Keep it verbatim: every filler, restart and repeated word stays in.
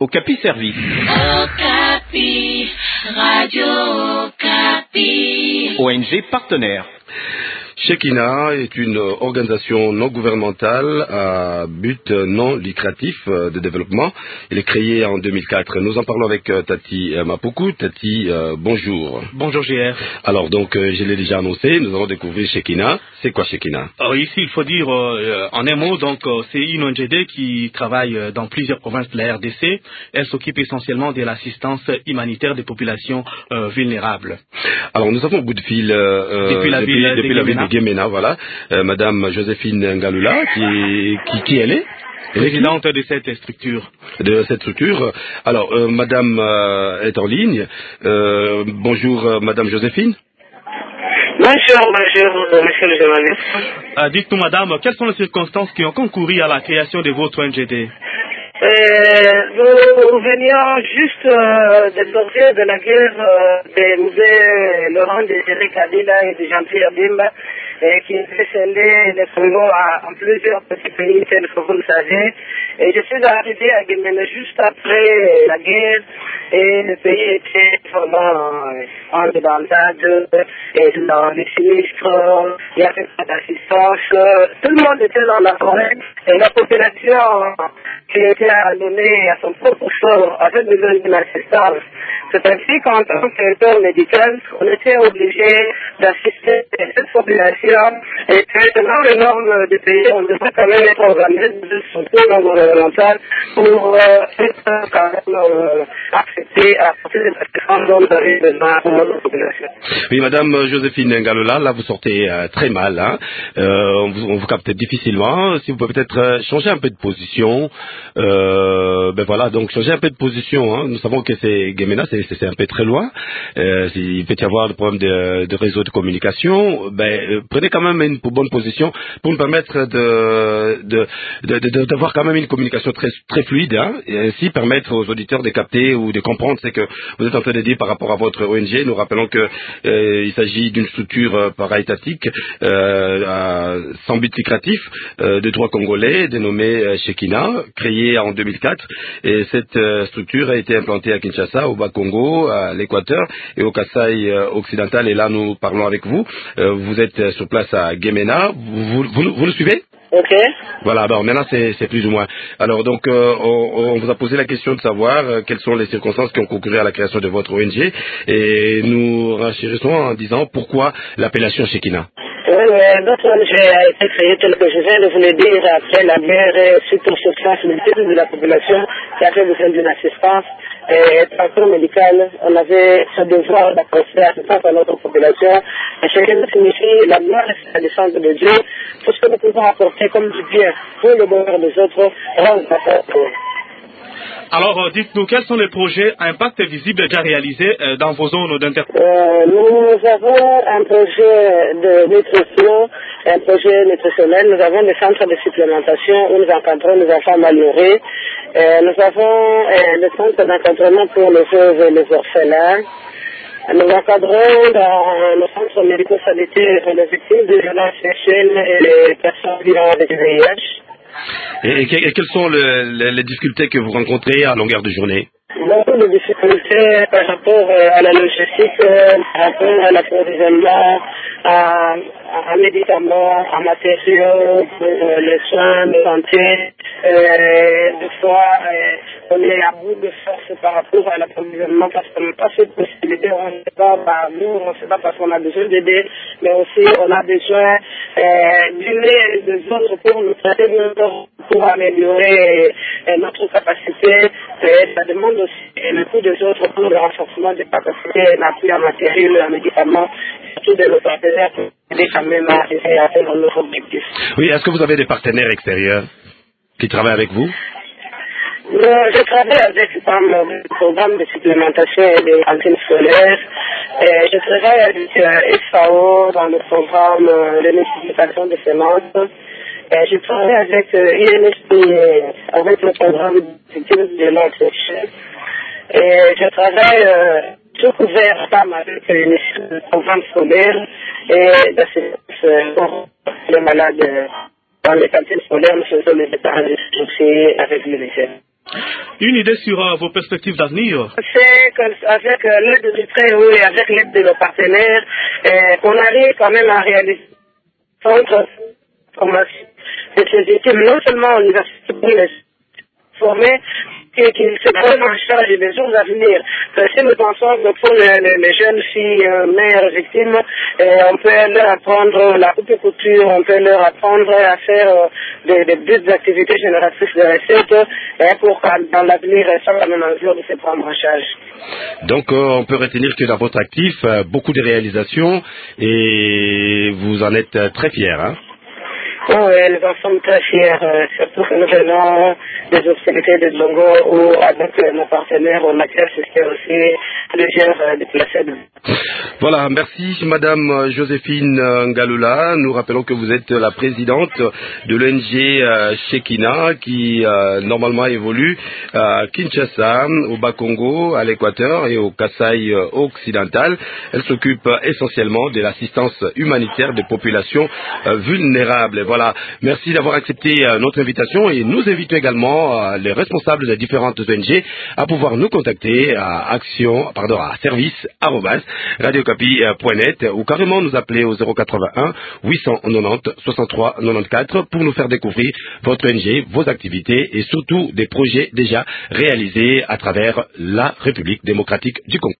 Okapi Service. Okapi, Radio Okapi. O N G partenaire. Shekina est une organisation non gouvernementale à but non lucratif de développement. Elle est créée en deux mille quatre. Nous en parlons avec Tati Mapuku. Tati, euh, bonjour. Bonjour G R. Alors donc, euh, je l'ai déjà annoncé, nous allons découvrir Shekina. C'est quoi Shekina? Alors ici, il faut dire euh, en un mot, donc euh, c'est une O N G D qui travaille euh, dans plusieurs provinces de la R D C. Elle s'occupe essentiellement de l'assistance humanitaire des populations euh, vulnérables. Alors nous avons un bout de fil euh, depuis la depuis, ville, depuis de, la ville de Gemena, voilà. Euh, Madame Joséphine Ngalula, qui, qui, qui elle est? Présidente de cette structure. De cette structure. Alors, euh, Madame euh, est en ligne. Euh, bonjour, euh, Madame Joséphine. Bonjour, bonjour, monsieur le journaliste. Euh, Dites-nous, Madame, quelles sont les circonstances qui ont concouru à la création de votre O N G D? Euh, nous venions juste euh, de sortir de la guerre euh, des musées Laurent Désiré Kabila et de Jean-Pierre Bimba, et qui avait scellé les Congo en plusieurs petits pays tels que vous le savez. Et je suis arrivé à Guinée juste après la guerre, et le pays était vraiment en débandade, et dans les sinistres, il n'y avait pas d'assistance, tout le monde était dans la forêt, et la population qui était amenée à son propre sort avait besoin d'une assistance. C'est ainsi qu'en tant qu'acteur médical, on était obligé d'assister cette population, et que dans les normes du pays, on devrait quand même être organisé de structures non gouvernementales pour euh, être quand même euh, accepté à partir de l'assistance dont vous avez besoin pour notre population. Oui, Madame Joséphine Ngalula, là vous sortez euh, très mal, hein. euh, on, vous, on vous capte difficilement. Si vous pouvez peut-être euh, changer un peu de position, euh, ben voilà, donc changer un peu de position. Hein. Nous savons que c'est Gemena, c'est c'est un peu très loin. Euh, il peut y avoir des problèmes de, de réseau de communication. Ben euh, prenez quand même une bonne position pour nous permettre de de de, de d'avoir quand même une communication très très fluide, hein, et ainsi permettre aux auditeurs de capter ou de comprendre ce que vous êtes en train de dire par rapport à votre O N G. Nous rappelons que euh, il s'agit d'une structure euh, para-étatique euh, à, sans but lucratif euh, de droit congolais dénommée euh, Shekina, créée en deux mille quatre, et cette euh, structure a été implantée à Kinshasa, au Bas-Congo, à l'Équateur et au Kasaï euh, occidental, et là nous parlons avec vous. Euh, vous êtes euh, sur place à Gemena, vous, vous, vous, vous nous suivez? Ok. Voilà, alors maintenant c'est plus ou moins. Alors donc euh, on, on vous a posé la question de savoir euh, quelles sont les circonstances qui ont concouru à la création de votre O N G, et nous renchérissons en disant pourquoi l'appellation Shekina. Oui, mais notre O N G a été créé, tel que je viens de vous le dire, après la guerre, suite aux sensibilités de la population qui avait besoin d'une assistance. Et parcours médical, on avait ce devoir d'apporter assistance à notre population. Et chacun signifie la gloire et la défense de Dieu. Tout ce que nous pouvons apporter comme du bien pour le bonheur des autres, rend la. Alors, euh, dites-nous, quels sont les projets à impact visible déjà réalisés euh, dans vos zones d'intervention? euh, Nous avons un projet de nutrition, un projet nutritionnel. Nous avons des centres de supplémentation où nous encadrons les enfants malheureux. Euh, nous avons euh, le centre d'encadrement pour les veuves et les orphelins. Nous encadrons dans le centre médico-sanitaire les victimes de violences sexuelles et les personnes vivant avec le V I H. Et, et, et quelles sont le, le, les difficultés que vous rencontrez à longueur de journée? Beaucoup de difficultés par rapport à la logistique, par rapport à l'approvisionnement, à, à médicaments, à matériaux, pour les soins de santé. Euh, des fois, euh, on est à bout de force par rapport à l'approvisionnement parce qu'on n'a pas cette possibilité. On ne sait pas par nous, on ne sait pas parce qu'on a besoin d'aider, mais aussi on a besoin euh, d'une et des autres pour nous traiter de notre, pour améliorer euh, notre capacité. Et ça demande aussi le coup des autres pour le renforcement des capacités, l'appui en matériel, en médicaments, surtout de nos partenaires pour aider quand même à essayer à atteindre notre objectif. Oui, est-ce que vous avez des partenaires extérieurs qui travaillent avec vous? Euh, je travaille avec le programme de supplémentation et de cantines scolaires. Et je travaille avec euh, F A O dans le programme euh, de multiplication de semences. Et je travaille avec euh, I N S P, avec le programme de violence sexuelle. Et je travaille euh, tout couvert pas mal avec le programme scolaire et d'assistance euh, pour les malades. Euh, dans les cantines scolaires, nous faisons des départs de avec l'U N I C F. Une idée sur euh, vos perspectives d'avenir? C'est qu'avec l'aide du T R E O et avec l'aide de nos partenaires, euh, on arrive quand même à réaliser centre formation de ces équipes, non seulement en université pour les former, et qu'ils se prennent en charge des jours à venir. Euh, si nous pensons que pour les, les, les jeunes filles euh, mères victimes, euh, on peut leur apprendre la coupe et couture, on peut leur apprendre à faire euh, des, des petites activités génératrices de recettes, euh, pour que dans l'avenir, elles soient quand même en mesure de se prendre en charge. Donc euh, on peut retenir que dans votre actif, euh, beaucoup de réalisations et vous en êtes euh, très fiers, hein? Oh, oui, nous en sommes très fiers, euh, surtout que nous venons des obscurités de Zongo où avec euh, nos partenaires, on a assisté aussi plusieurs euh, déplacés. Voilà, merci Madame Joséphine Ngalula. Nous rappelons que vous êtes la présidente de l'O N G euh, Shekina qui euh, normalement évolue à Kinshasa, au Bas-Congo, à l'Équateur et au Kasaï euh, occidental. Elle s'occupe essentiellement de l'assistance humanitaire des populations euh, vulnérables. Voilà, merci d'avoir accepté euh, notre invitation et nous invitons également euh, les responsables des différentes O N G à pouvoir nous contacter à action, pardon, à service arobase radiocapi point net ou carrément nous appeler au zéro quatre-vingt-un huit cent quatre-vingt-dix soixante-trois quatre-vingt-quatorze pour nous faire découvrir votre O N G, vos activités et surtout des projets déjà réalisés à travers la République démocratique du Congo.